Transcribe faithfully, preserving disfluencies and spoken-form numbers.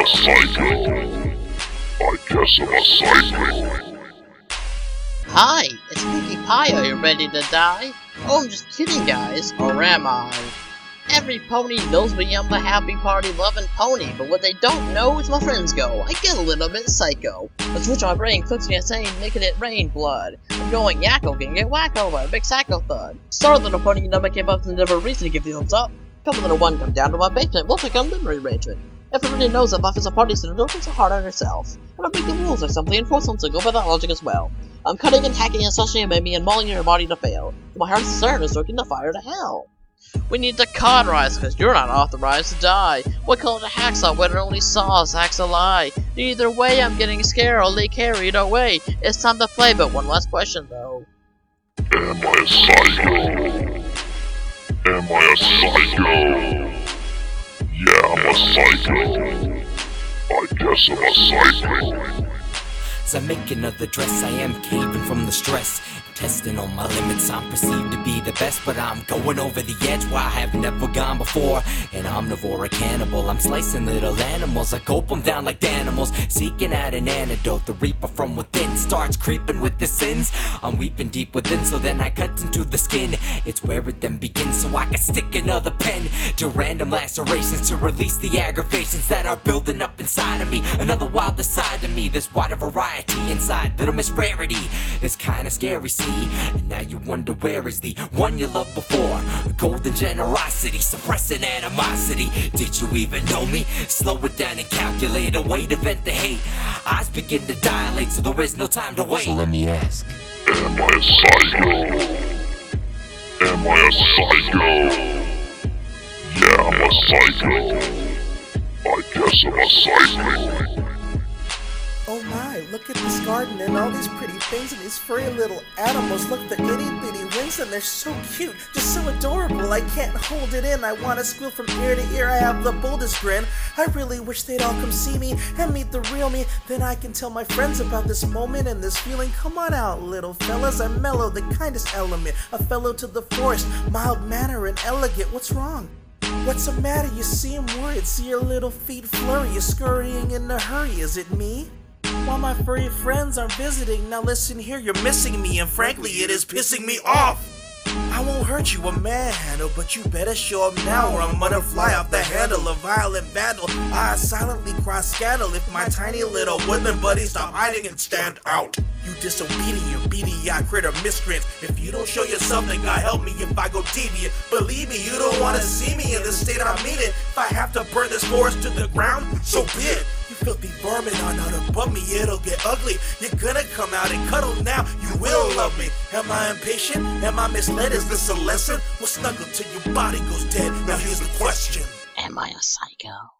psycho. I guess I'm a psycho. Hi, it's Pinkie Pie. Are you ready to die? Oh, I'm just kidding, guys. Or am I? Every pony knows me. I'm the happy party loving pony, but what they don't know is my friends go. I get a little bit psycho. The switch on my brain clicks me a saying, making it rain blood. I'm going yakko, can get wacko by a big sacco thud. Sorry, little pony, you never came up and never reason to give the thumbs up. Come little one, come down to my basement, we'll pick up memory arrangement. Everybody knows that life is a party, so don't be so hard on yourself. And I break the rules or simply enforce them, so go by that logic as well. I'm cutting and hacking and slashing and maiming and mauling your body to fail. My heart's concern is stoking the fire to hell. We need to cauterize, cause you're not authorized to die. What call it a hacksaw when it only saws hacks a lie? Either way, I'm getting scared, I'll lay carried away. It's time to play, but one last question though. Am I a psycho? Am I a psycho? Yeah, I'm a psycho. I guess I'm a psycho. As I make another dress, I am caving from the stress. Testing on my limits, I'm perceived to be the best, but I'm going over the edge where I have never gone before. An omnivore, a cannibal, I'm slicing little animals. I gulp them down like animals, seeking out an antidote. The reaper from within starts creeping with the sins. I'm weeping deep within, so then I cut into the skin. It's where it then begins, so I can stick another pen to random lacerations to release the aggravations that are building up inside of me. Another wilder side of me, there's wider variety inside. Little Miss Rarity, it's kinda scary, see. And now you wonder where is the one you loved before. Golden generosity, suppressing animosity. Did you even know me? Slow it down and calculate a way to vent the hate. Eyes begin to dilate, so there is no time to wait. So let me ask, am I a psycho? Am I a psycho? Yeah, I'm a psycho. I guess I'm a psycho. Oh my, look at this garden and all these pretty things and these furry little animals. Look, the itty bitty wings and they're so cute, just so adorable. I can't hold it in, I wanna squeal from ear to ear. I have the boldest grin. I really wish they'd all come see me and meet the real me. Then I can tell my friends about this moment and this feeling. Come on out, little fellas, I'm mellow, the kindest element. A fellow to the forest, mild manner and elegant. What's wrong? What's the matter? You seem worried, see your little feet flurry. You're scurrying in a hurry, is it me? While my furry friends are visiting, now listen here, you're missing me, and frankly it is pissing me off. I won't hurt you, a manhandle, but you better show up now or I'm gonna fly off the handle, a violent vandal. I silently cry scandal if my tiny little women buddies stop hiding and stand out. You disobedient, beady-eyed critter miscreants. If you don't show yourself, then God help me if I go deviant. Believe me, you don't wanna see me in the state I mean it. If I have to burn this forest to the ground, so be it. You filthy vermin are not above me, it'll get ugly. You're gonna come out and cuddle now, you will love me. Am I impatient? Am I misled? Is this a lesson? Well, snuggle till your body goes dead. Now here's the question. Am I a psycho?